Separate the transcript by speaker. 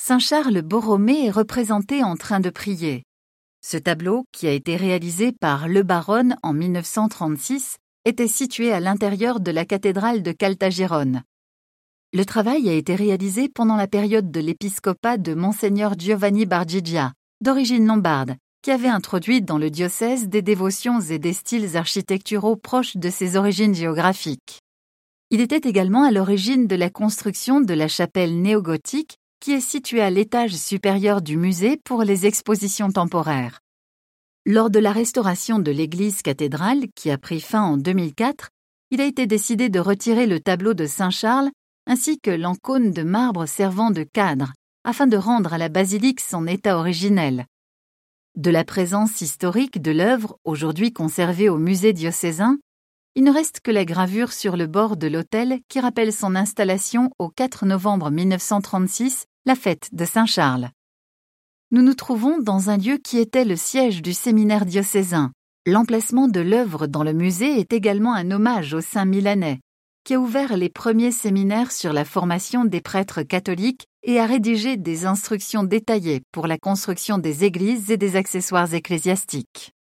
Speaker 1: Saint Charles Borromée est représenté en train de prier. Ce tableau, qui a été réalisé par Le Baronne en 1936, était situé à l'intérieur de la cathédrale de Caltagirone. Le travail a été réalisé pendant la période de l'épiscopat de Monseigneur Giovanni Bargigia, d'origine lombarde, qui avait introduit dans le diocèse des dévotions et des styles architecturaux proches de ses origines géographiques. Il était également à l'origine de la construction de la chapelle néogothique qui est située à l'étage supérieur du musée pour les expositions temporaires. Lors de la restauration de l'église cathédrale, qui a pris fin en 2004, il a été décidé de retirer le tableau de Saint Charles ainsi que l'encône de marbre servant de cadre, afin de rendre à la basilique son état originel. De la présence historique de l'œuvre, aujourd'hui conservée au musée diocésain, il ne reste que la gravure sur le bord de l'autel qui rappelle son installation au 4 novembre 1936, la fête de Saint Charles. Nous nous trouvons dans un lieu qui était le siège du séminaire diocésain. L'emplacement de l'œuvre dans le musée est également un hommage au saint milanais, qui a ouvert les premiers séminaires sur la formation des prêtres catholiques et a rédigé des instructions détaillées pour la construction des églises et des accessoires ecclésiastiques.